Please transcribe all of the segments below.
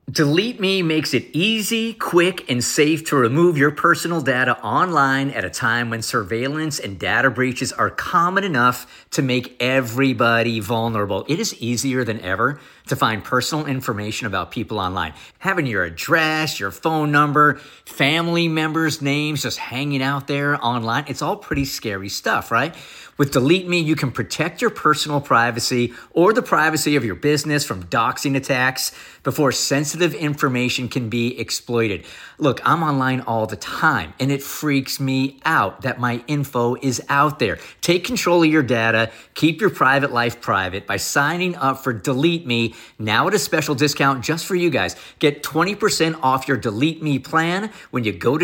Delete Me makes it easy, quick, and safe to remove your personal data online at a time when surveillance and data breaches are common enough to make everybody vulnerable. It is easier than ever to find personal information about people online. Having your address, your phone number, family members' names just hanging out there online, it's all pretty scary stuff, right? With Delete Me, you can protect your personal privacy or the privacy of your business from doxing attacks before sensitive information can be exploited. Look, I'm online all the time, and it freaks me out that my info is out there. Take control of your data. Keep your private life private by signing up for Delete Me now at a special discount just for you guys. Get 20% off your Delete Me plan when you go to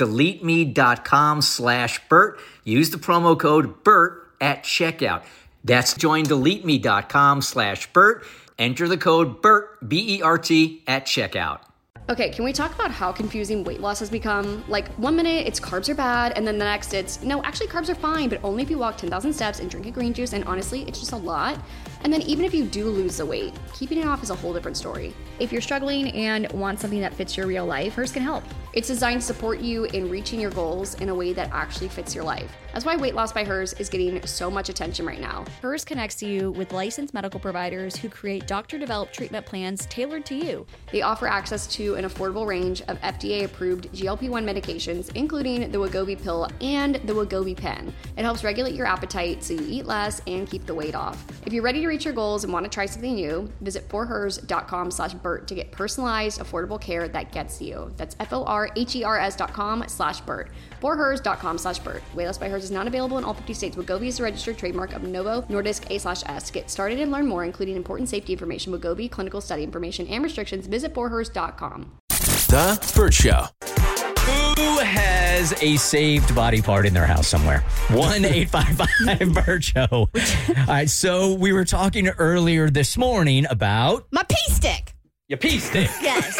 joindeleteme.com/Bert. Use the promo code BERT at checkout. That's joindeleteme.com/Bert. Enter the code BERT, B-E-R-T, at checkout. Okay, can we talk about how confusing weight loss has become? Like, 1 minute it's carbs are bad, and then the next it's, no, actually carbs are fine, but only if you walk 10,000 steps and drink a green juice, and honestly, it's just a lot. And then even if you do lose the weight, keeping it off is a whole different story. If you're struggling and want something that fits your real life, Hers can help. It's designed to support you in reaching your goals in a way that actually fits your life. That's why Weight Loss by Hers is getting so much attention right now. Hers connects you with licensed medical providers who create doctor-developed treatment plans tailored to you. They offer access to an affordable range of FDA-approved GLP-1 medications, including the Wegovy pill and the Wegovy pen. It helps regulate your appetite so you eat less and keep the weight off. If you're ready to reach your goals and want to try something new, visit forhers.com/Bert to get personalized, affordable care that gets you. That's forhers.com/Bert. forhers.com/Bert. Weight Loss by Hers is not available in all 50 states. Wegovy is a registered trademark of Novo Nordisk A/S. Get started and learn more, including important safety information, Wegovy clinical study information, and restrictions. Visit forhers.com. The Bert Show. Who has a saved body part in their house somewhere? 1-855-BERT-SHOW. All right, so we were talking earlier this morning about... My pee stick. Your pee stick. Yes.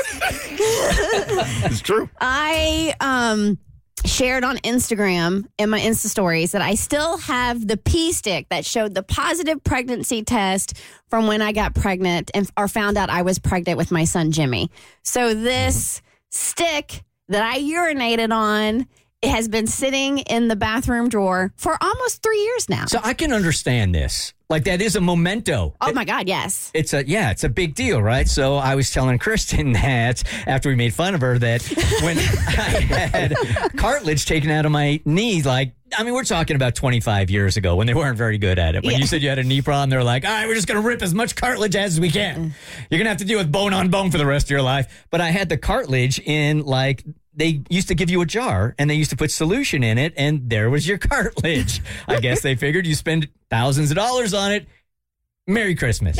It's true. I shared on Instagram in my Insta stories that I still have the pee stick that showed the positive pregnancy test from when I got pregnant or found out I was pregnant with my son, Jimmy. So this stick that I urinated on, it has been sitting in the bathroom drawer for almost 3 years now. So I can understand this. Like, that is a memento. Oh, my God, yes. It's a big deal, right? So I was telling Kristen that after we made fun of her that when I had cartilage taken out of my knee, we're talking about 25 years ago when they weren't very good at it. When you said you had a knee problem, they're like, all right, we're just going to rip as much cartilage as we can. You're going to have to deal with bone on bone for the rest of your life. But I had the cartilage in, they used to give you a jar and they used to put solution in it, and there was your cartilage. I guess they figured you spend thousands of dollars on it. Merry Christmas.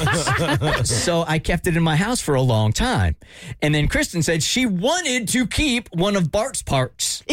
So I kept it in my house for a long time. And then Kristen said she wanted to keep one of Bart's parts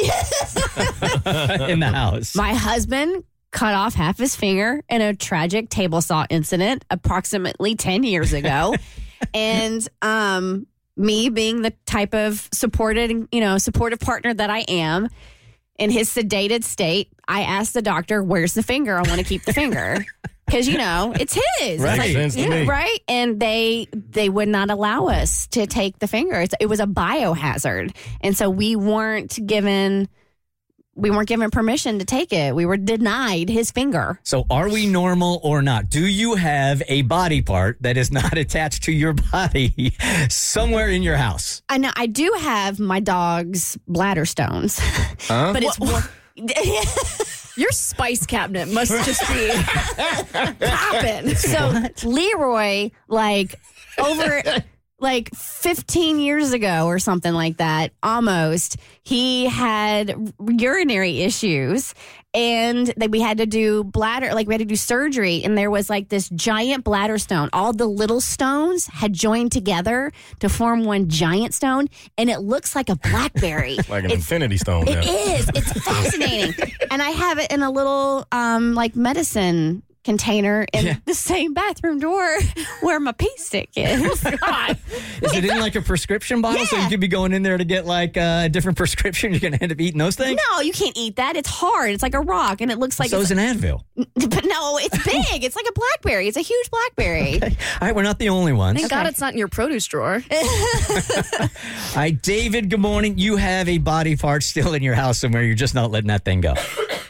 in the house. My husband cut off half his finger in a tragic table saw incident approximately 10 years ago. And me being the type of supportive partner that I am, in his sedated state, I asked the doctor, where's the finger? I want to keep the finger. Because, it's his. Right. It's Sense to me. Right. And they would not allow us to take the finger. It was a biohazard. And so we weren't given permission to take it. We were denied his finger. So are we normal or not? Do you have a body part that is not attached to your body somewhere in your house? I know. I do have my dog's bladder stones. Huh? But it's... Your spice cabinet must just be popping. So Leroy, over 15 years ago or something like that, almost, he had urinary issues, and we had to do bladder, we had to do surgery, and there was this giant bladder stone. All the little stones had joined together to form one giant stone, and it looks like a blackberry. Like an infinity stone. It is. It's fascinating. And I have it in a little, medicine container in the same bathroom door where my pee stick is. God. Is it in like a prescription bottle? So you could be going in there to get like a different prescription. You're going to end up eating those things? No, you can't eat that. It's hard. It's like a rock, and it looks like So is an Advil. But no, it's big. It's like a blackberry. It's a huge blackberry. Okay. All right, we're not the only ones. Thank God it's not in your produce drawer. All right, David, good morning. You have a body part still in your house somewhere. You're just not letting that thing go.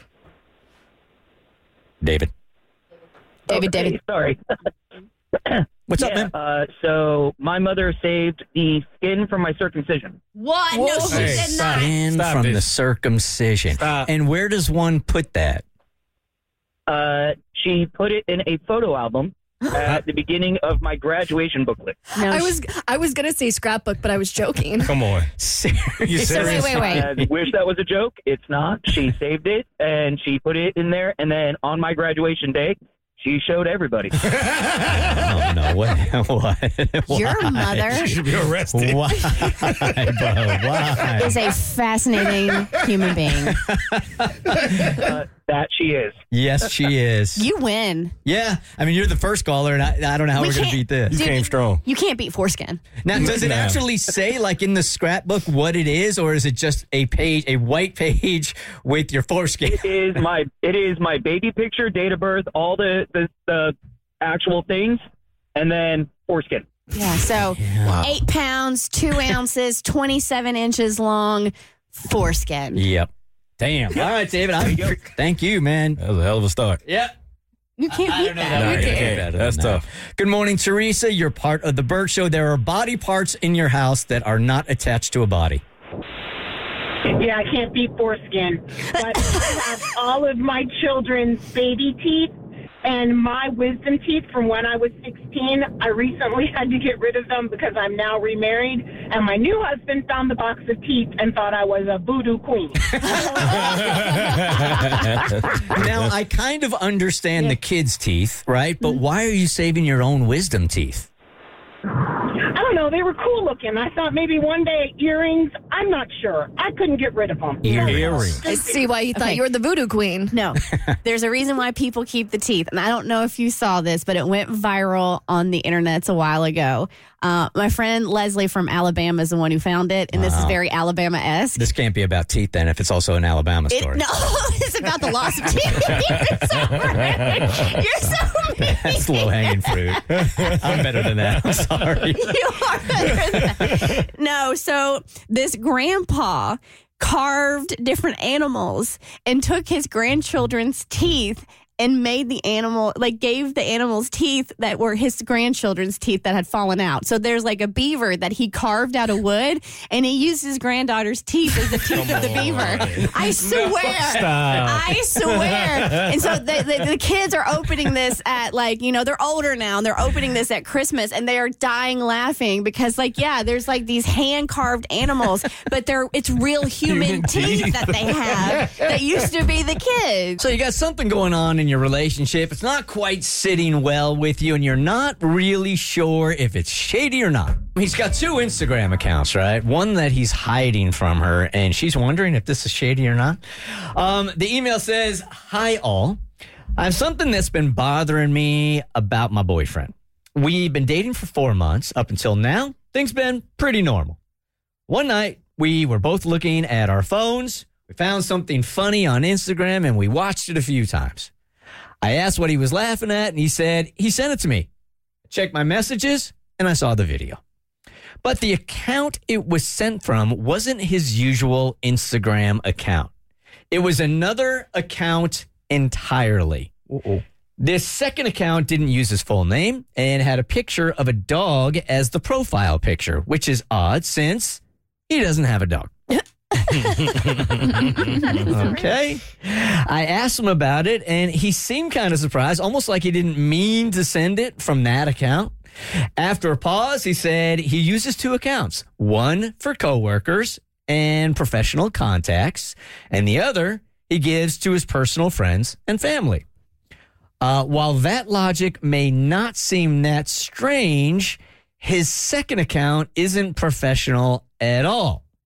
David. David. Sorry. What's up, man? So my mother saved the skin from my circumcision. What? No, she Hey, did stop. not. And Stop from it. the circumcision. Stop. And where does one put that? She put it in a photo album at the beginning of my graduation booklet. No, I was gonna say scrapbook, but I was joking. Come on. Seriously? You serious? wait. I wish that was a joke. It's not. She saved it and she put it in there. And then on my graduation day, she showed everybody. Oh, no. What? your mother You should be arrested. Why, bro? Why? is a fascinating human being. That she is. Yes, she is. You win. Yeah. I mean, you're the first caller, and I don't know how We we're going to can't- beat this. You came strong. You can't beat foreskin. Now, does it No. actually say, like, in the scrapbook what it is, or is it just a page, a white page with your foreskin? It is my baby picture, date of birth, all the actual things, and then foreskin. Yeah. So 8 pounds, 2 ounces, 27 inches long, foreskin. Yep. Damn. All right, David. Thank you, man. That was a hell of a start. Yep. You can't beat that. Nah, We you can't. can't. Better That's than that. tough. Good morning, Teresa. You're part of the Burt Show. There are body parts in your house that are not attached to a body. Yeah, I can't beat foreskin. But I have all of my children's baby teeth and my wisdom teeth from when I was 16. I recently had to get rid of them because I'm now remarried. And my new husband found the box of teeth and thought I was a voodoo queen. Now, I kind of understand the kids' teeth, right? But why are you saving your own wisdom teeth? I don't know. They were cool looking. I thought maybe one day earrings. I'm not sure. I couldn't get rid of them. Earrings. I see why you thought Okay. you were the voodoo queen. No, there's a reason why people keep the teeth. And I don't know if you saw this, but it went viral on the internet a while ago. My friend Leslie from Alabama is the one who found it. And this is very Alabama-esque. This can't be about teeth, then, if it's also an Alabama story. No, it's about the loss of teeth. You're so mean. That's low-hanging fruit. I'm better than that. I'm sorry. You are better than that. No, so this grandpa carved different animals and took his grandchildren's teeth and made the animal, like gave the animals teeth that were his grandchildren's teeth that had fallen out. So there's like a beaver that he carved out of wood and he used his granddaughter's teeth as the teeth of the beaver. I swear. I swear. And so the kids are opening this at like, you know, they're older now and they're opening this at Christmas and they are dying laughing because like, yeah, there's like these hand carved animals, but it's real human teeth that they have that used to be the kids. So you got something going on in your relationship. It's not quite sitting well with you, and you're not really sure if it's shady or not. He's got 2 Instagram accounts, right? One that he's hiding from her, and she's wondering if this is shady or not. The email says, "Hi all. I have something that's been bothering me about my boyfriend. We've been dating for 4 months. Up until now, things been pretty normal. One night, we were both looking at our phones. We found something funny on Instagram, and we watched it a few times. I asked what he was laughing at, and he said he sent it to me. I checked my messages, and I saw the video. But the account it was sent from wasn't his usual Instagram account. It was another account entirely. This second account didn't use his full name and had a picture of a dog as the profile picture, which is odd since he doesn't have a dog. Okay. I asked him about it, and he seemed kind of surprised, almost like he didn't mean to send it from that account. After a pause, he said he uses 2 accounts, one for coworkers and professional contacts, and the other he gives to his personal friends and family. While that logic may not seem that strange, his second account isn't professional at all.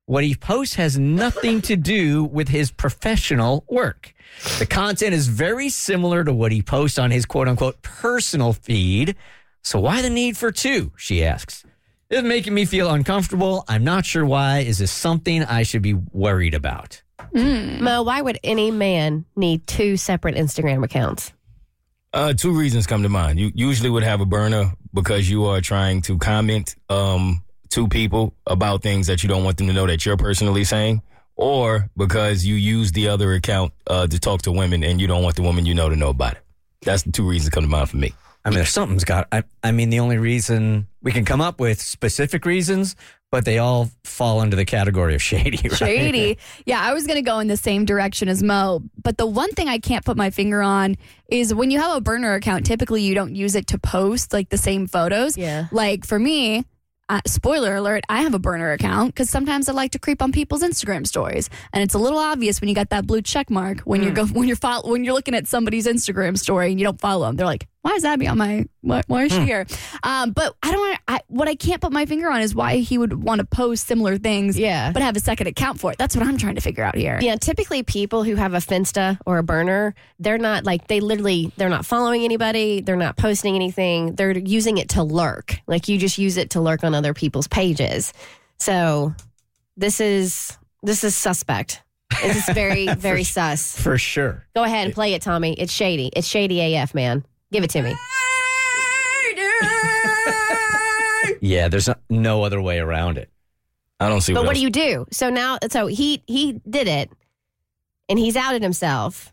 What he posts has nothing to do with his professional work. The content is very similar to what he posts on his quote-unquote personal feed. So why the need for two, she asks. It's making me feel uncomfortable. I'm not sure why. Is this something I should be worried about? Mo, why would any man need two separate Instagram accounts? Two reasons come to mind. You usually would have a burner because you are trying to comment to people about things that you don't want them to know that you're personally saying, or because you use the other account to talk to women and you don't want the woman you know to know about it. That's the two reasons that come to mind for me. I mean, there's something's got. I mean, the only reason we can come up with specific reasons, but they all fall under the category of shady. Right? Shady. Yeah, I was going to go in the same direction as Mo. But the one thing I can't put my finger on is when you have a burner account, typically you don't use it to post like the same photos. Yeah. Like for me, spoiler alert, I have a burner account because sometimes I like to creep on people's Instagram stories, and it's a little obvious when you got that blue check mark when you're looking at somebody's Instagram story and you don't follow them. They're like, why is Abby on my? Why is she here? But I don't. What I can't put my finger on is why he would want to post similar things. Yeah. But have a second account for it. That's what I'm trying to figure out here. Yeah, typically people who have a Finsta or a burner, they're not like they're not following anybody. They're not posting anything. They're using it to lurk. Like you just use it to lurk on other people's pages. So this is suspect. It's very, very sus. For sure. Go ahead and play it, Tommy. It's shady. It's shady AF, man. Give it to me. Yeah, there's no other way around it. I don't see. But what else. do you do? So now, he did it, and he's outed himself.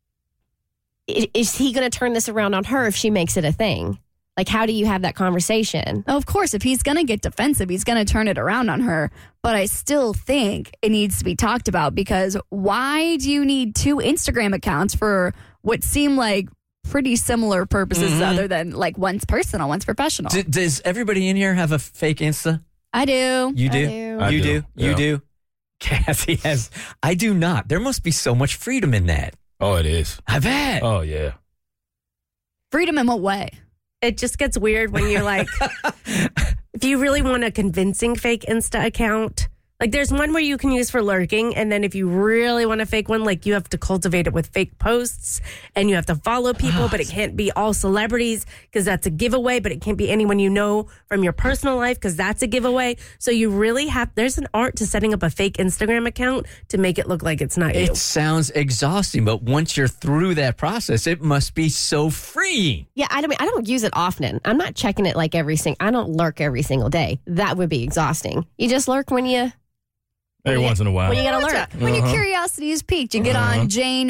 Is he going to turn this around on her if she makes it a thing? Like, how do you have that conversation? Of course, if he's going to get defensive, he's going to turn it around on her. But I still think it needs to be talked about because why do you need two Instagram accounts for what seem like pretty similar purposes other than like one's personal, one's professional? Does everybody in here have a fake Insta? I do. You do? I You do. do? You Yeah. do? Kathy has. I do not. There must be so much freedom in that. Oh, it is. I bet. Oh, yeah. Freedom in what way? It just gets weird when you're like, if you really want a convincing fake Insta account, like there's one where you can use for lurking. And then if you really want a fake one, like you have to cultivate it with fake posts and you have to follow people, but it can't be all celebrities because that's a giveaway, but it can't be anyone you know from your personal life because that's a giveaway. So you really there's an art to setting up a fake Instagram account to make it look like it's not you. It sounds exhausting, but once you're through that process, it must be so freeing. Yeah, I don't use it often. I'm not checking it like I don't lurk every single day. That would be exhausting. You just lurk when you Once in a while. when you get alert. When your curiosity is piqued, you get on Jane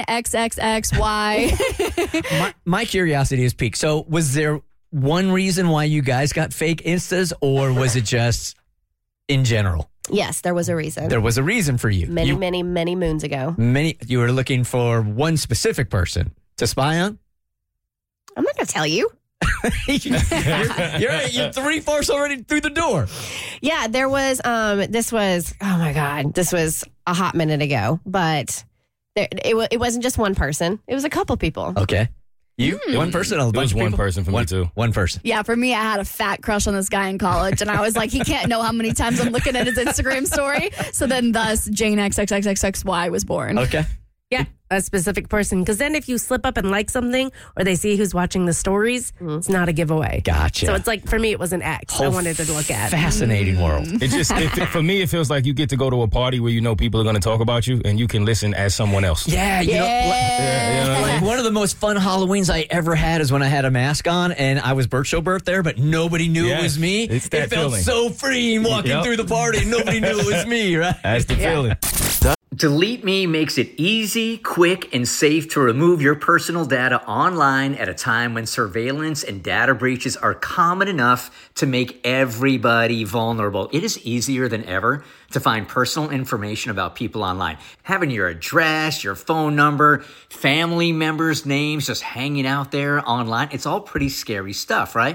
XXXY. My curiosity is piqued. So, was there one reason why you guys got fake Instas, or was it just in general? Yes, there was a reason. There was a reason for you. Many moons ago. You were looking for one specific person to spy on? I'm not going to tell you. You're 3/4 already through the door. Yeah, there was, this was a hot minute ago, but it wasn't just one person. It was a couple people. Okay. You? One person? It was one person for me, too. One person. Yeah, for me, I had a fat crush on this guy in college, and I was like, he can't know how many times I'm looking at his Instagram story. So then, thus, Jane XXXXY was born. Okay. Yeah, a specific person. Because then if you slip up and like something or they see who's watching the stories, it's not a giveaway. Gotcha. So it's like, for me, it was an X I wanted to look at. Fascinating world. For me, it feels like you get to go to a party where you know people are going to talk about you and you can listen as someone else. Yeah, you know, like one of the most fun Halloweens I ever had is when I had a mask on and I was Bert Schobert there, but nobody knew it was me. It's that it felt feeling. so freeing walking through the party and nobody knew it was me, right? That's the feeling. Delete Me makes it easy, quick, and safe to remove your personal data online at a time when surveillance and data breaches are common enough to make everybody vulnerable. It is easier than ever to find personal information about people online. Having your address, your phone number, family members' names just hanging out there online, it's all pretty scary stuff, right?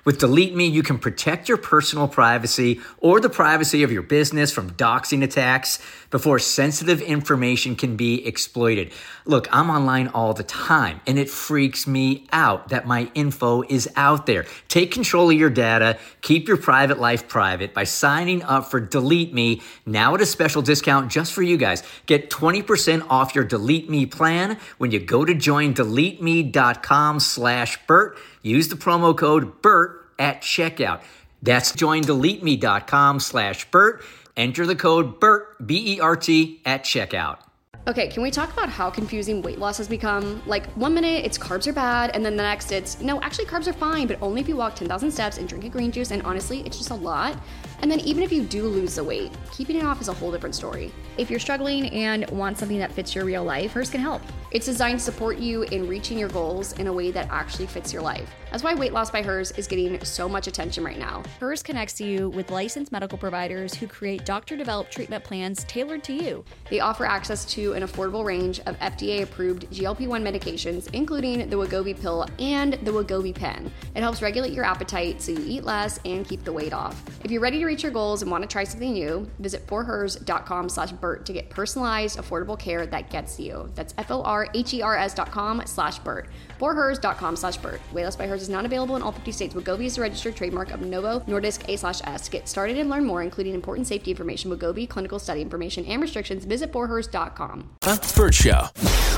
With Delete Me, you can protect your personal privacy or the privacy of your business from doxing attacks before sensitive information can be exploited. Look, I'm online all the time, and it freaks me out that my info is out there. Take control of your data, keep your private life private by signing up for Delete Me, now at a special discount just for you guys. Get 20% off your Delete Me plan when you go to joindeleteme.com/Bert. Use the promo code BERT at checkout. That's joindeleteme.com/Bert. Enter the code BERT, B-E-R-T, at checkout. Okay, can we talk about how confusing weight loss has become? Like, 1 minute it's carbs are bad, and then the next it's, no, actually carbs are fine, but only if you walk 10,000 steps and drink a green juice, and honestly, it's just a lot. And then even if you do lose the weight, keeping it off is a whole different story. If you're struggling and want something that fits your real life, Hers can help. It's designed to support you in reaching your goals in a way that actually fits your life. That's why Weight Loss by Hers is getting so much attention right now. Hers connects you with licensed medical providers who create doctor-developed treatment plans tailored to you. They offer access to an affordable range of FDA-approved GLP-1 medications, including the Wegovy pill and the Wegovy pen. It helps regulate your appetite so you eat less and keep the weight off. If you're ready to reach your goals and want to try something new, visit forhers.com/Bert to get personalized, affordable care that gets you. That's forhers.com/Bert. forhers.com/Bert. Weight Loss by Hers is not available in all 50 states. Wegovy is a registered trademark of Novo Nordisk A/S. Get started and learn more, including important safety information, Wegovy clinical study information, and restrictions. Visit forhers.com. Bert Show.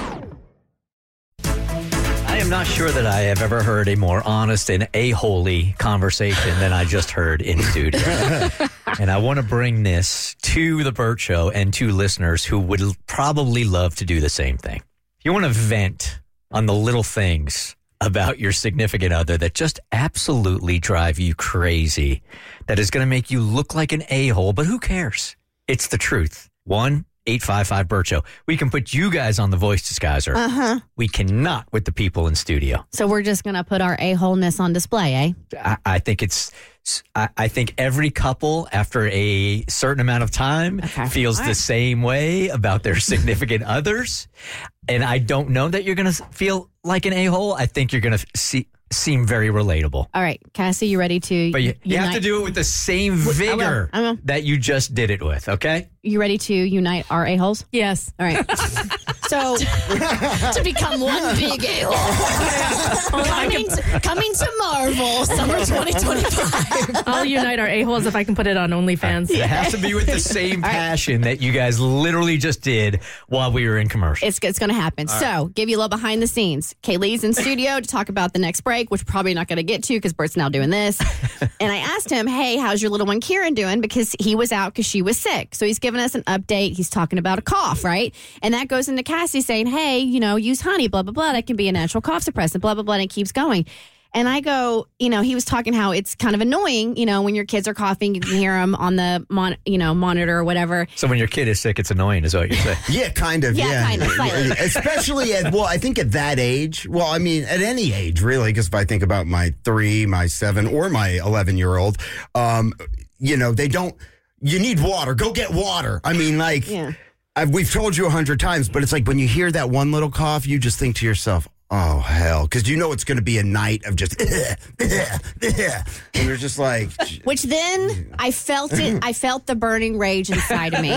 I am not sure that I have ever heard a more honest and a-holy conversation than I just heard in studio. And I want to bring this to the Bert Show and to listeners who would probably love to do the same thing. If you want to vent on the little things about your significant other that just absolutely drive you crazy, that is going to make you look like an a-hole, but who cares? It's the truth. 1-855-BERT Show. We can put you guys on the voice disguiser. Uh-huh. We cannot with the people in studio. So we're just going to put our a-holeness on display, eh? I think I think every couple after a certain amount of time feels the same way about their significant others. And I don't know that you're going to feel like an a-hole. I think you're going to seem very relatable. All right, Cassie, you ready to But you have to do it with the same vigor I will. that you just did it with, okay? You ready to unite our a-holes? Yes. All right. So To become one big a-hole. coming to Marvel, summer 2025. I'll unite our a-holes if I can put it on OnlyFans. It has to be with the same passion that you guys literally just did while we were in commercial. it's going to happen. So give you a little behind the scenes. Kaylee's in studio to talk about the next break, which we're probably not going to get to because Bert's now doing this. And I asked him, hey, how's your little one Kieran doing? Because he was out because she was sick. So he's giving us an update. He's talking about a cough, right? And that goes into Cassie saying, hey, use honey, blah, blah, blah. That can be a natural cough suppressant, blah, blah, blah. And it keeps going. And I go, he was talking how it's kind of annoying, when your kids are coughing, you can hear them on the monitor or whatever. So when your kid is sick, it's annoying, is what you're saying? Yeah, kind of. Yeah, kind of, slightly. Especially I think at that age. Well, I mean, at any age, really, because if I think about my 3, my 7, or my 11-year-old, they don't, you need water. Go get water. I mean, we've told you 100 times, but it's like when you hear that one little cough, you just think to yourself, oh, hell, because it's going to be a night of just, and you're just like. Which then I felt it. I felt the burning rage inside of me.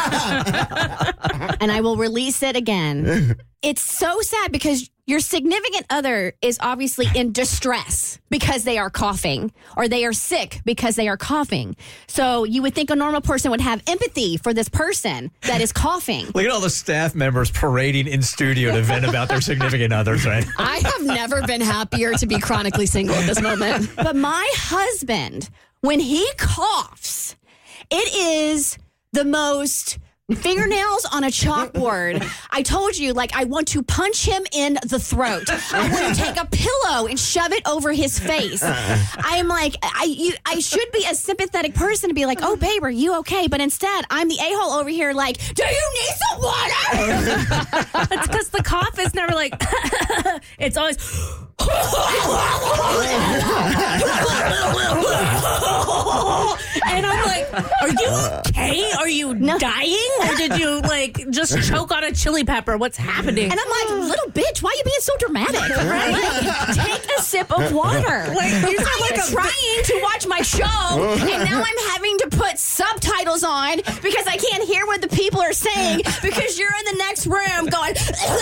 And I will release it again. It's so sad because your significant other is obviously in distress because they are coughing, or they are sick because they are coughing. So you would think a normal person would have empathy for this person that is coughing. Look at all the staff members parading in studio to vent about their significant others, right? I have never been happier to be chronically single at this moment. But my husband, when he coughs, it is the most fingernails on a chalkboard. I told you, I want to punch him in the throat. I want to take a pillow and shove it over his face. I'm like, I should be a sympathetic person to be like, oh, babe, are you okay? But instead, I'm the a-hole over here like, do you need some water? It's because the cough is never like, it's always, And I'm like, are you okay? Are you dying? Or did you just choke on a chili pepper? What's happening? And I'm like, little bitch, why are you being so dramatic? Right? Like, take a sip of water. You sound like I'm trying to watch my show, and now I'm having to put subtitles on because I can't hear what the people are saying because you're in the next room going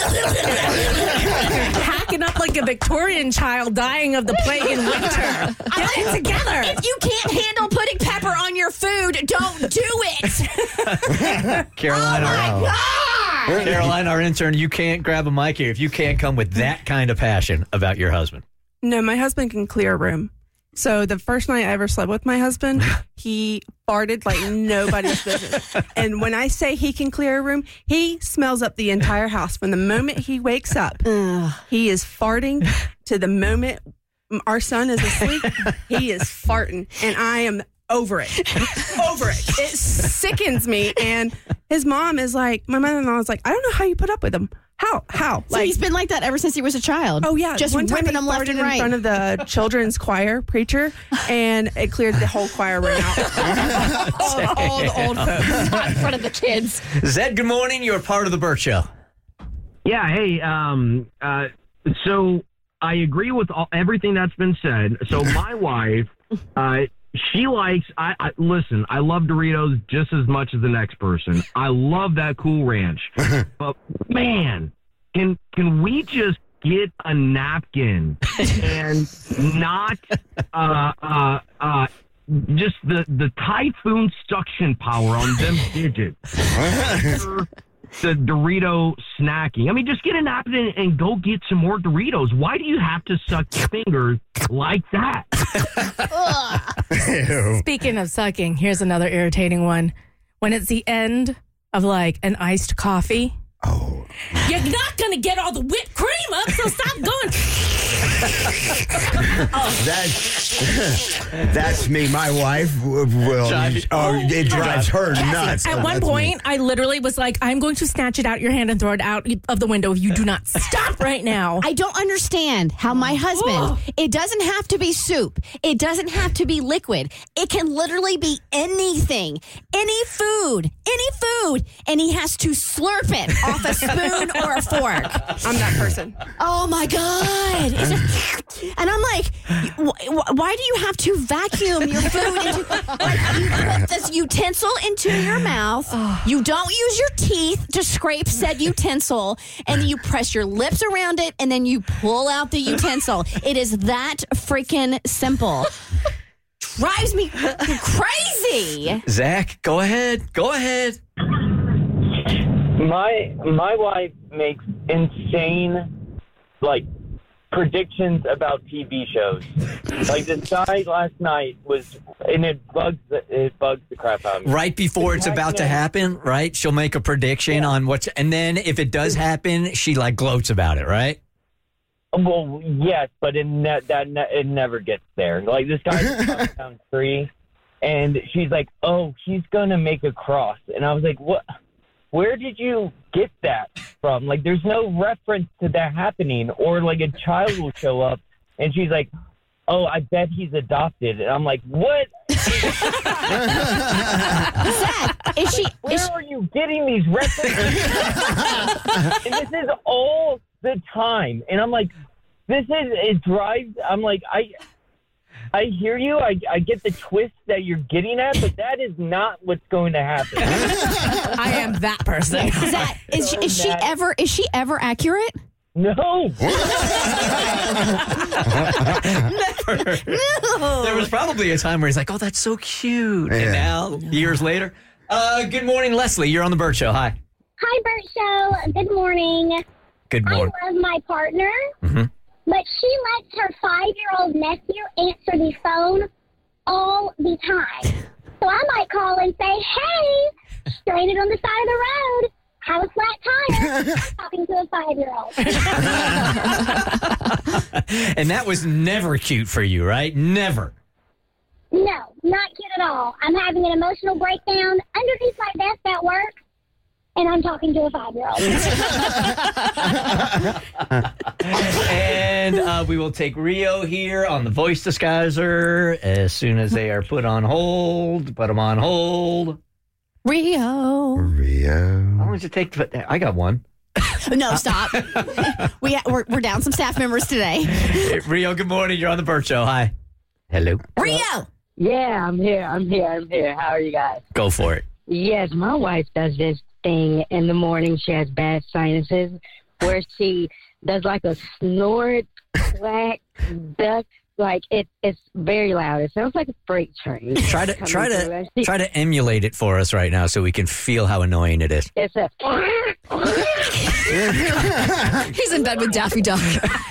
hacking up like a Victorian child dying of the plague in winter. Get it together. If you can't handle putting pepper on your food, don't do it. Caroline, Caroline, our intern, you can't grab a mic here if you can't come with that kind of passion about your husband. No, my husband can clear a room. So the first night I ever slept with my husband, he farted like nobody's business. And when I say he can clear a room, he smells up the entire house. From the moment he wakes up, he is farting to the moment our son is asleep, he is farting. And I am over it. Over it. It sickens me. And his mom is like, my mother-in-law is like, I don't know how you put up with him. How? So he's been like that ever since he was a child. Oh yeah, just one time whipping he him left farted and right in front of the children's choir preacher, and it cleared the whole choir room out. all the old folks, not in front of the kids. Zed, good morning. You're part of the Burt Show. Yeah. Hey. So I agree with everything that's been said. So my wife, she likes. Listen. I love Doritos just as much as the next person. I love that Cool Ranch, but man, can we just get a napkin and not just the typhoon suction power on them digits? The Dorito snacking. I mean, just get a napkin and go get some more Doritos. Why do you have to suck your fingers like that? Speaking of sucking, here's another irritating one. When it's the end of an iced coffee. Oh. You're not going to get all the whipped cream up, so stop going. That's me. My wife it drives her nuts. At one point, I literally was like, I'm going to snatch it out your hand and throw it out of the window if you do not stop right now. I don't understand how my husband, it doesn't have to be soup. It doesn't have to be liquid. It can literally be anything, any food, and he has to slurp it off a spoon or a fork. I'm that person. Oh my God. And I'm like, why do you have to vacuum your food into, you put this utensil into your mouth, you don't use your teeth to scrape said utensil, and then you press your lips around it, and then you pull out the utensil. It is that freaking simple. Drives me crazy. Zach, go ahead. My wife makes insane predictions about TV shows. This guy last night was, and it bugs the crap out of me. Right before it's about to happen, right? She'll make a prediction on what's, and then if it does happen, she gloats about it, right? Well, yes, but it never gets there. This guy's down 3, and she's like, "Oh, he's gonna make a cross," and I was like, "What? Where did you get that from? There's no reference to that happening." Or a child will show up, and she's like, "Oh, I bet he's adopted," and I'm like, "What?" Zach, where are you getting these references? And this is all the time, and I'm like, it drives. I'm like, I hear you. I get the twist that you're getting at, but that is not what's going to happen. I am that person. Zach, is she ever accurate? No. Never. No. There was probably a time where he's like, "Oh, that's so cute," and now years later. Good morning, Leslie. You're on the Burt Show. Hi. Hi, Burt Show. Good morning. Good morning. I love my partner, but she lets her 5-year-old nephew answer the phone all the time. So I might call and say, "Hey, stranded on the side of the road. Have a flat tire." Talking to a 5-year-old. And that was never cute for you, right? Never. No, not cute at all. I'm having an emotional breakdown underneath my desk at work, and I'm talking to a 5-year-old. And we will take Rio here on the voice disguiser as soon as they are put on hold. Put them on hold. Rio. How long does it take? I got one. No, stop. We're down some staff members today. Hey, Rio, good morning. You're on the Burt Show. Hi. Hello. Rio. Yeah, I'm here. How are you guys? Go for it. Yes, my wife does this thing in the morning. She has bad sinuses where she does like a snort, quack, duck. Like it's very loud. It sounds like a freight train. Try to emulate it for us right now so we can feel how annoying it is. It's a. He's in bed with Daffy Duck.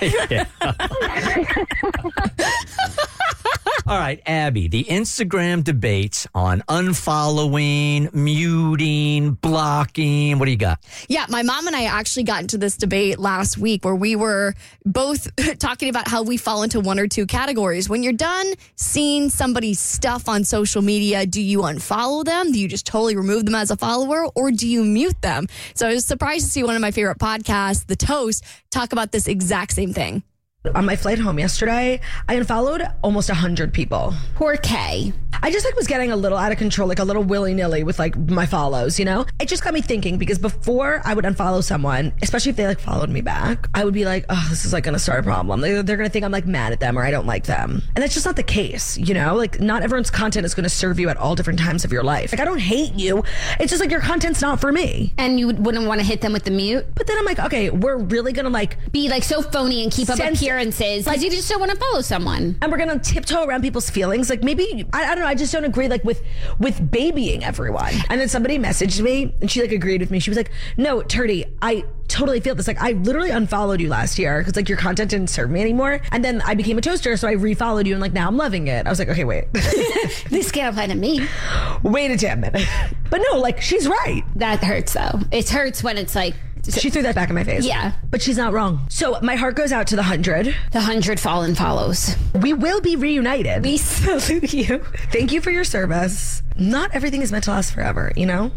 All right, Abby, the Instagram debates on unfollowing, muting, blocking. What do you got? Yeah, my mom and I actually got into this debate last week where we were both talking about how we fall into one or two categories. When you're done seeing somebody's stuff on social media, do you unfollow them? Do you just totally remove them as a follower, or do you mute them? So I was surprised to see one of my favorite podcasts, The Toast, talk about this exact same thing. On my flight home yesterday, I unfollowed almost 100 people. Poor Kay. I just was getting a little out of control, like a little willy-nilly with my follows, you know? It just got me thinking, because before I would unfollow someone, especially if they followed me back, I would be like, oh, this is gonna start a problem. They're gonna think I'm mad at them or I don't like them. And that's just not the case, you know? Not everyone's content is gonna serve you at all different times of your life. I don't hate you. It's just your content's not for me. And you wouldn't want to hit them with the mute? But then I'm like, okay, we're really gonna be so phony and keep up appearances because you just don't want to follow someone. And we're gonna tiptoe around people's feelings. Maybe, I don't know, I just don't agree with babying everyone. And then somebody messaged me and she agreed with me. She was like, no, Turdy, I totally feel this. I literally unfollowed you last year because your content didn't serve me anymore. And then I became a toaster, so I refollowed you, and now I'm loving it. I was like, okay, wait. This can't apply to me. Wait a damn minute. But no, she's right. That hurts though. It hurts when it's she threw that back in my face. Yeah. But she's not wrong. So my heart goes out to the 100. The 100 fallen follows. We will be reunited. We salute you. Thank you for your service. Not everything is meant to last forever, you know?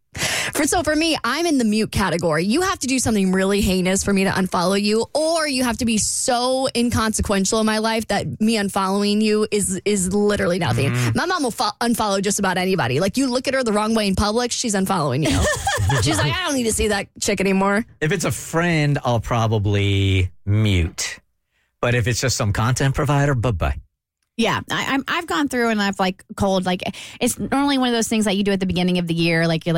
So for me, I'm in the mute category. You have to do something really heinous for me to unfollow you, or you have to be so inconsequential in my life that me unfollowing you is literally nothing. My mom will unfollow just about anybody. You look at her the wrong way in public, she's unfollowing you. She's like, I don't need to see that chick anymore. If it's a friend, I'll probably mute. But if it's just some content provider, bye-bye. Yeah, I've gone through and I've cold. It's normally one of those things that you do at the beginning of the year, you're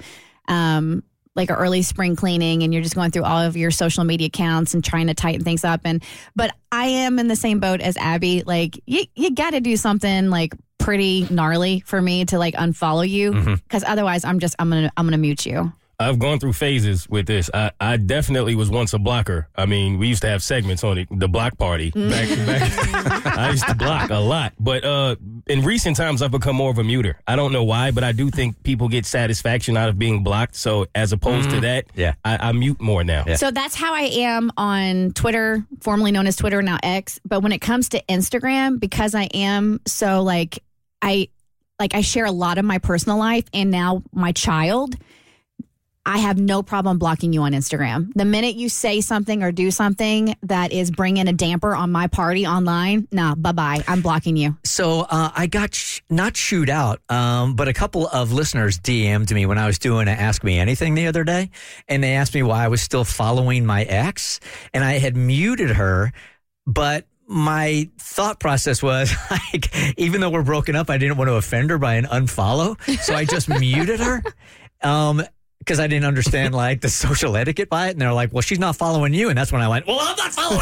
an early spring cleaning, and you're just going through all of your social media accounts and trying to tighten things up. But I am in the same boat as Abby. You got to do something pretty gnarly for me to unfollow you, because otherwise I'm gonna mute you. I've gone through phases with this. I definitely was once a blocker. I mean, we used to have segments on it, the block party. Back. I used to block a lot. But in recent times, I've become more of a muter. I don't know why, but I do think people get satisfaction out of being blocked. So as opposed to that, I mute more now. Yeah. So that's how I am on Twitter, formerly known as Twitter, now X. But when it comes to Instagram, because I am so I share a lot of my personal life and now my child, I have no problem blocking you on Instagram. The minute you say something or do something that is bringing a damper on my party online, bye-bye. I'm blocking you. So I got not chewed out, but a couple of listeners DM'd me when I was doing an Ask Me Anything the other day, and they asked me why I was still following my ex, and I had muted her, but my thought process was even though we're broken up, I didn't want to offend her by an unfollow, so I just muted her. Because I didn't understand the social etiquette by it, and they're like, "Well, she's not following you," and that's when I went, "Well, I'm not following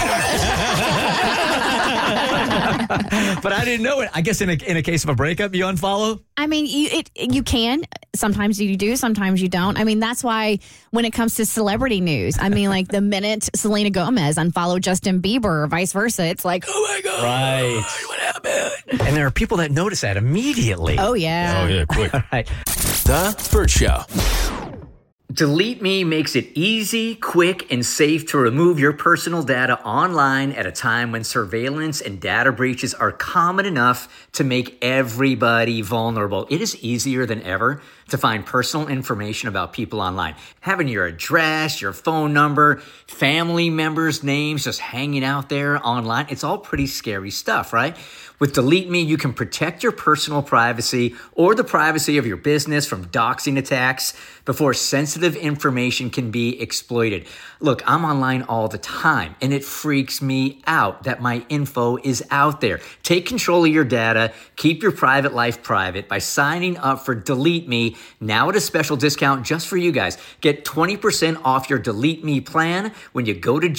her." But I didn't know it. I guess in a case of a breakup, you unfollow. I mean, you can. Sometimes you do. Sometimes you don't. I mean, that's why when it comes to celebrity news, I mean, the minute Selena Gomez unfollowed Justin Bieber or vice versa, it's oh my god, right? What happened? And there are people that notice that immediately. Oh yeah. Oh yeah, quick. All right. The Burt Show. Delete Me makes it easy, quick, and safe to remove your personal data online at a time when surveillance and data breaches are common enough to make everybody vulnerable. It is easier than ever to find personal information about people online. Having your address, your phone number, family members' names just hanging out there online, it's all pretty scary stuff, right? With Delete Me, you can protect your personal privacy or the privacy of your business from doxing attacks before sensitive information can be exploited. Look, I'm online all the time, and it freaks me out that my info is out there. Take control of your data. Keep your private life private by signing up for Delete Me now at a special discount just for you guys. Get 20% off your Delete Me plan when you go to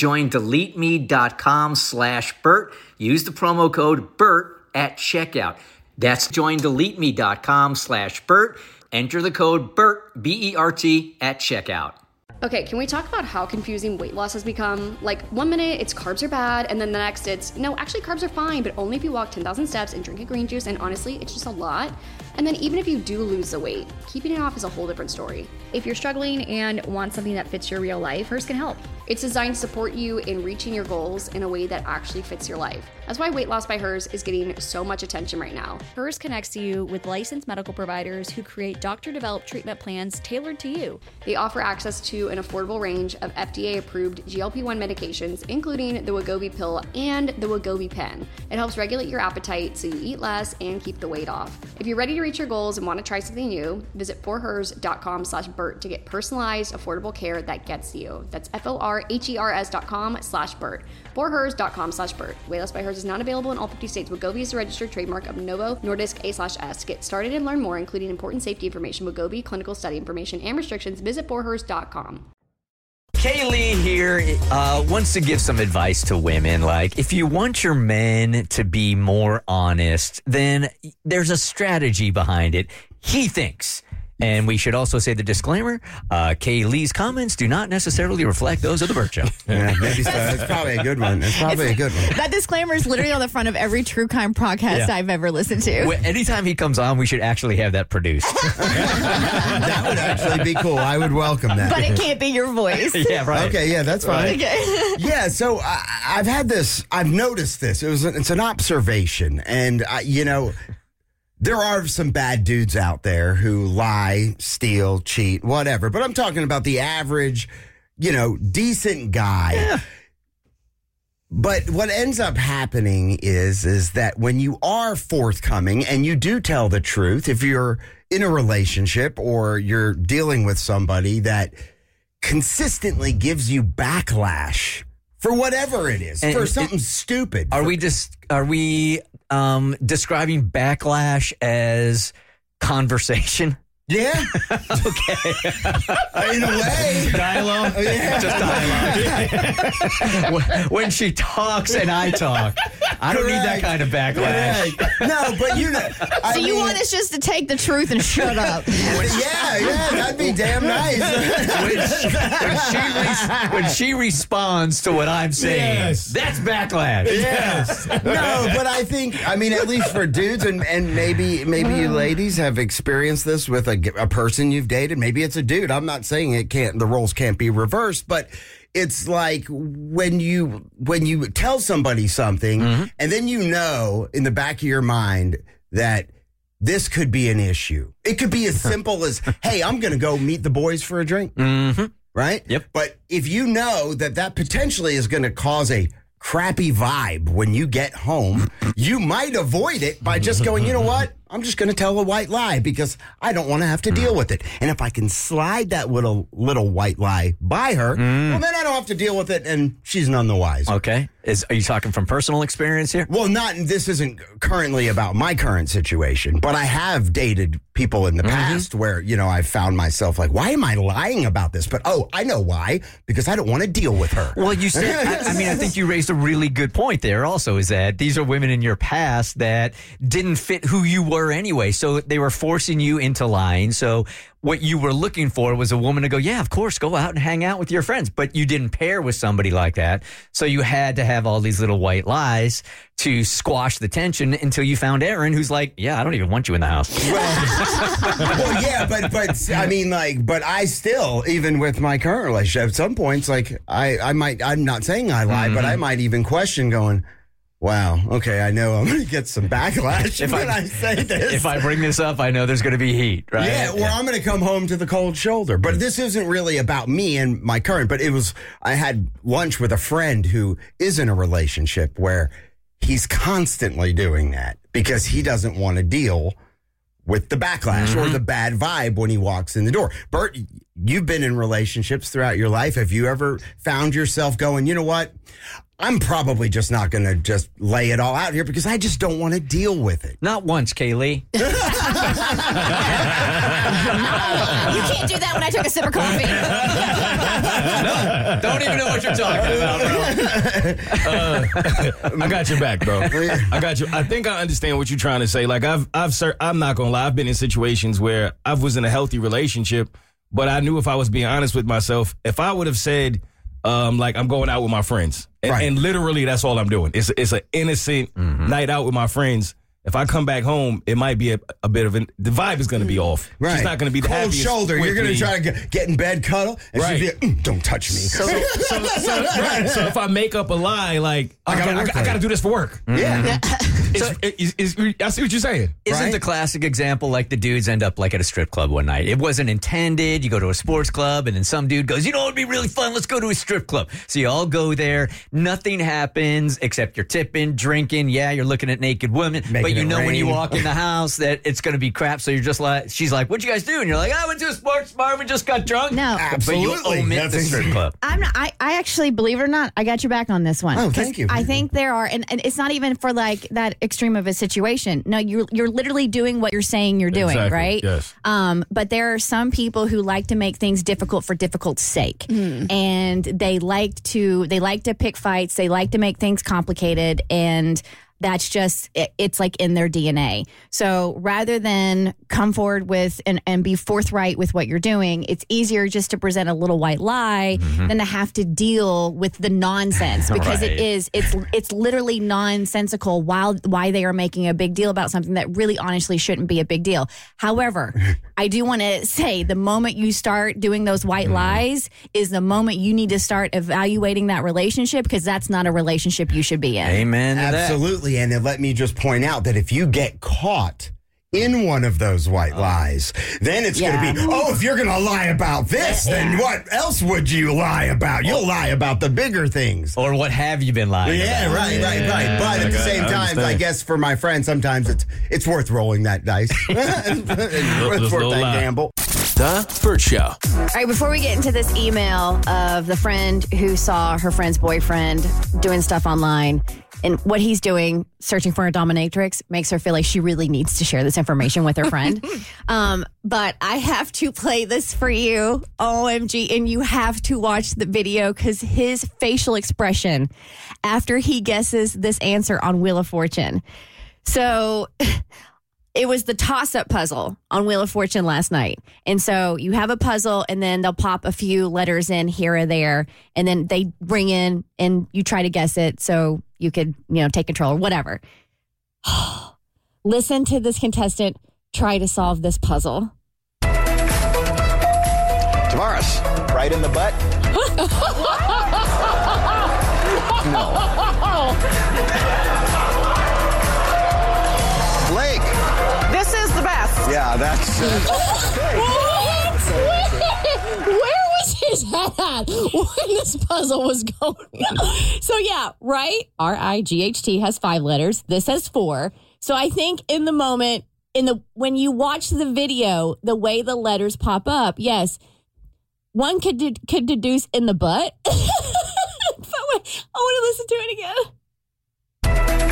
joindeleteme.com/Bert. Use the promo code BERT at checkout. That's joindeleteme.com/Bert. Enter the code BERT, B-E-R-T, at checkout. Okay, can we talk about how confusing weight loss has become? Like, 1 minute it's carbs are bad, and then the next it's, no, actually carbs are fine, but only if you walk 10,000 steps and drink a green juice, and honestly, it's just a lot. And then even if you do lose the weight, keeping it off is a whole different story. If you're struggling and want something that fits your real life, Hers can help. It's designed to support you in reaching your goals in a way that actually fits your life. That's why Weight Loss by Hers is getting so much attention right now. Hers connects you with licensed medical providers who create doctor-developed treatment plans tailored to you. They offer access to an affordable range of FDA-approved GLP-1 medications, including the Wegovy pill and the Wegovy pen. It helps regulate your appetite so you eat less and keep the weight off. If you're ready to reach your goals and want to try something new, visit forhers.com/Bert to get personalized, affordable care that gets you. That's forhers.com/Bert. forhers.com/Bert. Weight Loss by Hers is not available in all 50 states. Wegovy is a registered trademark of Novo Nordisk A/S. To get started and learn more, including important safety information, Wegovy, clinical study information, and restrictions, visit forhers.com. Kaylee here wants to give some advice to women. Like, if you want your men to be more honest, then there's a strategy behind it, he thinks. And we should also say the disclaimer, Kaylee's comments do not necessarily reflect those of the Bert Show. Yeah, maybe so. It's probably a good one. That disclaimer is literally on the front of every true crime podcast I've ever listened to. Well, anytime he comes on, we should actually have that produced. That would actually be cool. I would welcome that. But it can't be your voice. Yeah, right. Okay, yeah, that's fine. Okay. Yeah, so I've noticed this. It's an observation. And, there are some bad dudes out there who lie, steal, cheat, whatever. But I'm talking about the average, decent guy. Yeah. But what ends up happening is that when you are forthcoming and you do tell the truth, if you're in a relationship or you're dealing with somebody that consistently gives you backlash for whatever it is, for something stupid. Are we describing backlash as conversation? Yeah. Okay. In a way. Dialogue? Yeah. Just dialogue. When she talks and I talk. I don't need that kind of backlash. Correct. No, but So you want us just to take the truth and shut up? Yeah, that'd be damn nice. when she responds to what I'm saying, that's backlash. Yes. No, but I think, at least for dudes, and maybe you ladies have experienced this with a person you've dated. Maybe it's a dude. I'm not saying the roles can't be reversed, but it's like when you tell somebody something and then in the back of your mind that this could be an issue. It could be as simple as, hey, I'm going to go meet the boys for a drink. Mm-hmm. Right? Yep. But if you know that potentially is going to cause a crappy vibe when you get home, you might avoid it by just going, you know what? I'm just going to tell a white lie because I don't want to have to deal with it. And if I can slide that little white lie by her, well, then I don't have to deal with it, and she's none the wiser. Okay. Are you talking from personal experience here? Well, this isn't currently about my current situation, but I have dated people in the past where, I found myself like, why am I lying about this? But, I know why, because I don't want to deal with her. Well, you said, I think you raised a really good point there also, is that these are women in your past that didn't fit who you were were anyway. So they were forcing you into lying. So what you were looking for was a woman to go, yeah, of course, go out and hang out with your friends. But you didn't pair with somebody like that. So you had to have all these little white lies to squash the tension until you found Aaron, who's like, yeah, I don't even want you in the house. Well, yeah, but I mean, like, but I still, even with my current relationship, at some points, like, I'm not saying I lie, but I might even question going, wow, okay, I know I'm going to get some backlash if I say this. If I bring this up, I know there's going to be heat, right? Yeah, or I'm going to come home to the cold shoulder. But this isn't really about me and my current, but I had lunch with a friend who is in a relationship where he's constantly doing that because he doesn't want to deal with the backlash or the bad vibe when he walks in the door. Bert, you've been in relationships throughout your life. Have you ever found yourself going, you know what? I'm probably just not going to just lay it all out here because I just don't want to deal with it. Not once, Kaylee. You can't do that when I took a sip of coffee. No, don't even know what you're talking about, bro. I got your back, bro. I got you. I think I understand what you're trying to say. Like I'm not gonna lie. I've been in situations where I was in a healthy relationship, but I knew if I was being honest with myself, if I would have said, like I'm going out with my friends, and literally that's all I'm doing. It's an innocent night out with my friends. If I come back home, it might be a bit of the vibe is going to be off. Right. She's not going to be the cold happiest shoulder. You're going to try to get in bed, cuddle, and she'll be like, don't touch me. So if I make up a lie, like I got to do this for work. Yeah. I see what you're saying. Isn't the classic example like the dudes end up like at a strip club one night? It wasn't intended. You go to a sports club and then some dude goes, you know, it'd be really fun. Let's go to a strip club. So you all go there. Nothing happens except you're tipping, drinking. Yeah, you're looking at naked women. But you know when you walk in the house that it's going to be crap. So you're just like, she's like, what'd you guys do? And you're like, I went to a sports bar. We just got drunk. No. Absolutely. But you omit the strip club. I'm not, I actually, believe it or not, I got your back on this one. Oh, thank you. I think there are, and it's not even for like that extreme of a situation. No, you're literally doing what you're saying you're doing, Exactly. right? Yes. But there are some people who like to make things difficult for difficult's sake, and they like to pick fights. They like to make things complicated, and that's just, it's like in their DNA. So rather than come forward with and be forthright with what you're doing, it's easier just to present a little white lie than to have to deal with the nonsense, because it's literally nonsensical why they are making a big deal about something that really honestly shouldn't be a big deal. However, I do want to say the moment you start doing those white lies is the moment you need to start evaluating that relationship, because that's not a relationship you should be in. Amen to that. Absolutely. And then let me just point out that if you get caught in one of those white lies, then it's going to be, if you're going to lie about this, then what else would you lie about? You'll lie about the bigger things. Or what have you been lying about? Right. But at the same time, I guess for my friend, sometimes it's worth rolling that dice. It's worth that gamble. The Bert Show. All right, before we get into this email of the friend who saw her friend's boyfriend doing stuff online, and what he's doing, searching for a dominatrix, makes her feel like she really needs to share this information with her friend. But I have to play this for you, OMG, and you have to watch the video, because his facial expression after he guesses this answer on Wheel of Fortune. So it was the toss-up puzzle on Wheel of Fortune last night. And so you have a puzzle, and then they'll pop a few letters in here or there, and then they bring in, and you try to guess it so you could, take control or whatever. Listen to this contestant try to solve this puzzle. Tavares, right in the butt? No. Blake. This is the best. Yeah, that's... Where was his head at when this puzzle was going? So yeah, right? RIGHT has 5 letters. This has 4. So I think in the moment, when you watch the video, the way the letters pop up, yes, one could deduce in the butt. But wait, I want to listen to it again.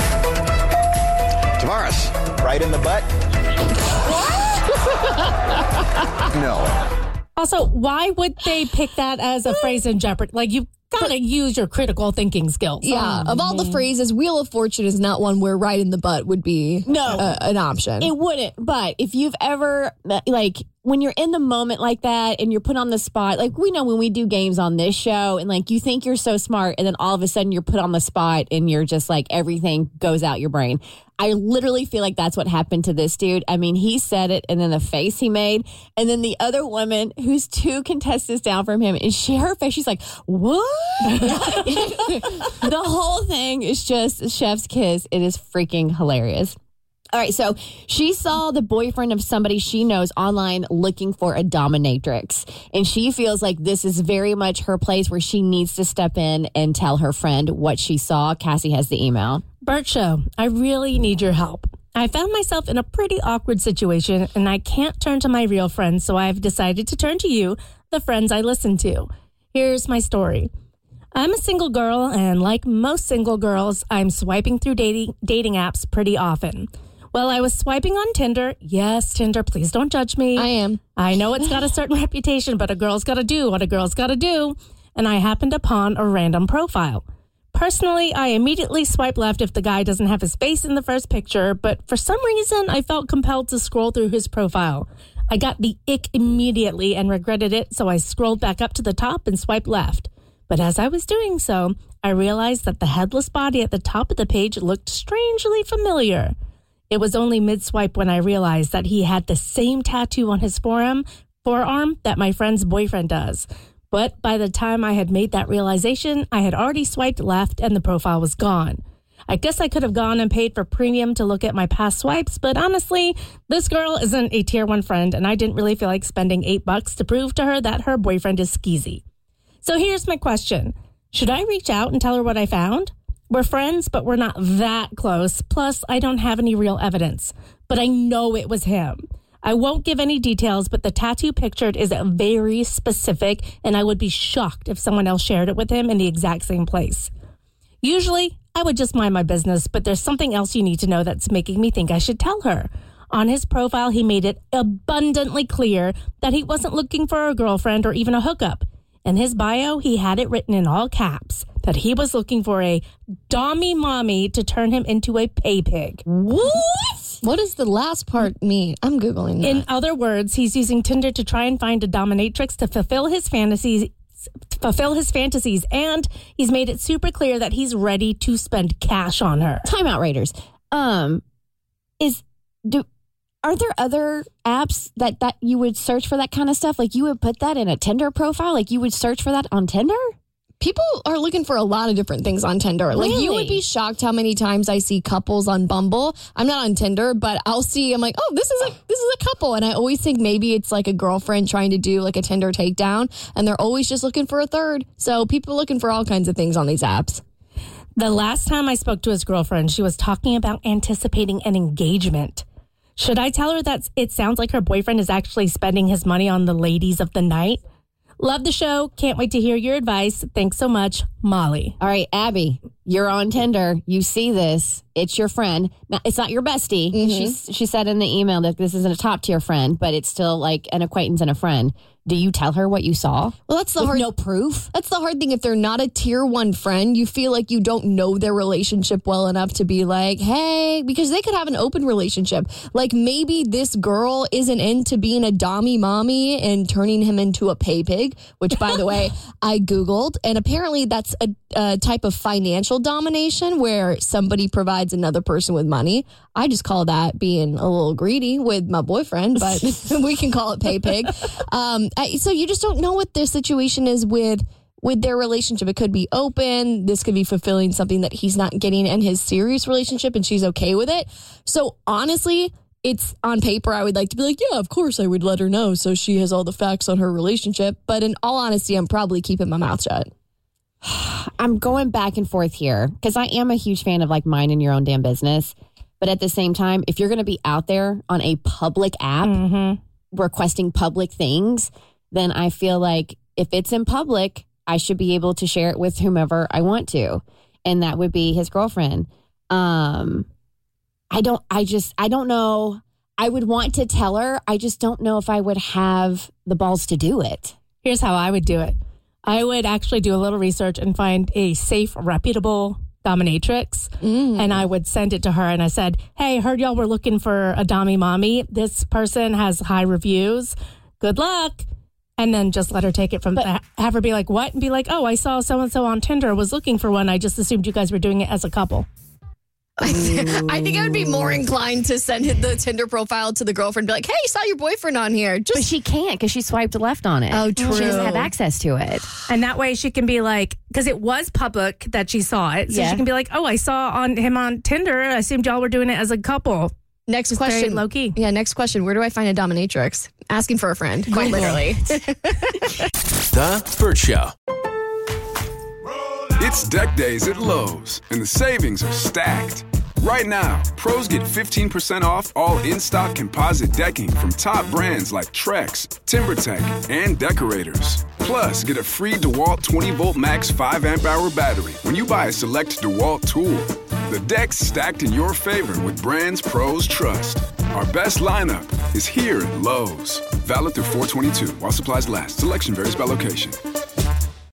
Tavares, right in the butt? No. Also, why would they pick that as a phrase in Jeopardy? Like, you've got to use your critical thinking skills. Yeah, of all the phrases, Wheel of Fortune is not one where right in the butt would be an option. It wouldn't. But if you've ever, like, when you're in the moment like that and you're put on the spot, like we know when we do games on this show and like you think you're so smart and then all of a sudden you're put on the spot and you're just like everything goes out your brain. I literally feel like that's what happened to this dude. I mean, he said it and then the face he made. And then the other woman who's 2 contestants down from him, and her face, she's like, what? The whole thing is just chef's kiss. It is freaking hilarious. All right, so she saw the boyfriend of somebody she knows online looking for a dominatrix. And she feels like this is very much her place where she needs to step in and tell her friend what she saw. Cassie has the email. Bert Show, I really need your help. I found myself in a pretty awkward situation, and I can't turn to my real friends, so I've decided to turn to you, the friends I listen to. Here's my story. I'm a single girl, and like most single girls, I'm swiping through dating apps pretty often. Well, I was swiping on Tinder. Yes, Tinder, please don't judge me. I am. I know it's got a certain reputation, but a girl's got to do what a girl's got to do. And I happened upon a random profile. Personally, I immediately swipe left if the guy doesn't have his face in the first picture, but for some reason, I felt compelled to scroll through his profile. I got the ick immediately and regretted it, so I scrolled back up to the top and swiped left. But as I was doing so, I realized that the headless body at the top of the page looked strangely familiar. It was only mid-swipe when I realized that he had the same tattoo on his forearm that my friend's boyfriend does. But by the time I had made that realization, I had already swiped left and the profile was gone. I guess I could have gone and paid for premium to look at my past swipes, but honestly, this girl isn't a tier 1 friend, and I didn't really feel like spending $8 to prove to her that her boyfriend is skeezy. So here's my question. Should I reach out and tell her what I found? We're friends, but we're not that close. Plus, I don't have any real evidence. But I know it was him. I won't give any details, but the tattoo pictured is very specific, and I would be shocked if someone else shared it with him in the exact same place. Usually, I would just mind my business, but there's something else you need to know that's making me think I should tell her. On his profile, he made it abundantly clear that he wasn't looking for a girlfriend or even a hookup. In his bio, he had it written in all caps that he was looking for a dommy mommy to turn him into a pay pig. What? What does the last part mean? I'm Googling that. In other words, he's using Tinder to try and find a dominatrix to fulfill his fantasies, and he's made it super clear that he's ready to spend cash on her. Time out, Raiders. Are there other apps that you would search for that kind of stuff? Like you would put that in a Tinder profile? Like you would search for that on Tinder? People are looking for a lot of different things on Tinder. Really? Like you would be shocked how many times I see couples on Bumble. I'm not on Tinder, but I'm like, oh, this is a couple. And I always think maybe it's like a girlfriend trying to do like a Tinder takedown, and they're always just looking for a third. So people are looking for all kinds of things on these apps. The last time I spoke to his girlfriend, she was talking about anticipating an engagement. Should I tell her that it sounds like her boyfriend is actually spending his money on the ladies of the night? Love the show. Can't wait to hear your advice. Thanks so much, Molly. All right, Abby, you're on Tinder. You see this. It's your friend. Now, it's not your bestie. Mm-hmm. She said in the email that this isn't a top tier friend, but it's still like an acquaintance and a friend. Do you tell her what you saw? Well, that's the hard. No proof. That's the hard thing. If they're not a tier 1 friend, you feel like you don't know their relationship well enough to be like, hey, because they could have an open relationship. Like maybe this girl isn't into being a dommy mommy and turning him into a pay pig, which by the way, I Googled, and apparently that's a type of financial domination where somebody provides another person with money. I just call that being a little greedy with my boyfriend, but we can call it pay pig. So you just don't know what their situation is with their relationship. It could be open. This could be fulfilling something that he's not getting in his serious relationship, and she's okay with it. So honestly, it's on paper. I would like to be like, yeah, of course I would let her know so she has all the facts on her relationship. But in all honesty, I'm probably keeping my mouth shut. I'm going back and forth here because I am a huge fan of like minding your own damn business. But at the same time, if you're going to be out there on a public app requesting public things, then I feel like if it's in public, I should be able to share it with whomever I want to. And that would be his girlfriend. I don't know. I would want to tell her. I just don't know if I would have the balls to do it. Here's how I would do it. I would actually do a little research and find a safe, reputable dominatrix, and I would send it to her. And I said, hey, heard y'all were looking for a dommy mommy. This person has high reviews. Good luck. And then just let her take it from there. Have her be like, what? And be like, oh, I saw so-and-so on Tinder, was looking for one. I just assumed you guys were doing it as a couple. I think I would be more inclined to send the Tinder profile to the girlfriend and be like, hey, saw your boyfriend on here. But she can't because she swiped left on it. Oh, true. She doesn't have access to it. And that way she can be like, because it was public that she saw it. So she can be like, oh, I saw him on Tinder. I assumed y'all were doing it as a couple. Next Just question. very low key. Yeah, next question. Where do I find a dominatrix? Asking for a friend, quite literally. The Burt Show. It's deck days at Lowe's, and the savings are stacked. Right now, pros get 15% off all in-stock composite decking from top brands like Trex, TimberTech, and Decorators. Plus, get a free DeWalt 20-volt max 5-amp-hour battery when you buy a select DeWalt tool. The deck's stacked in your favor with brands pros trust. Our best lineup is here at Lowe's. Valid through 4/22 while supplies last. Selection varies by location.